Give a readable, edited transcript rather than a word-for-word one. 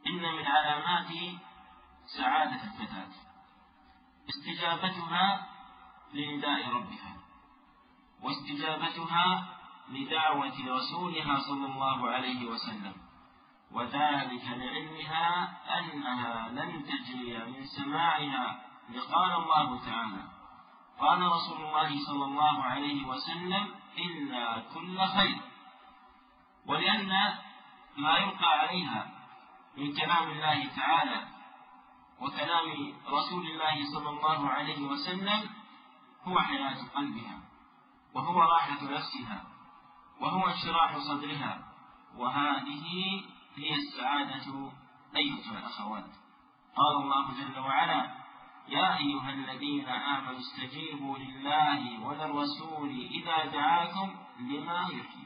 إن من علامات سعادة الفتاة استجابتها لنداء ربها، واستجابتها لدعوة رسولها صلى الله عليه وسلم، وذلك لعلمها أنها لن تجري من سماعها لقال الله تعالى قال رسول الله صلى الله عليه وسلم إلا كل خير، ولأن ما يلقى عليها من كلام الله تعالى وكلام رسول الله صلى الله عليه وسلم هو حياة قلبها، وهو راحة نفسها، وهو انشراح صدرها، وهذه هي السعادة أيها الأخوات. قال الله جل وعلا يا أيها الذين آمنوا استجيبوا لله وللرسول إذا دعاكم لما يحييكم.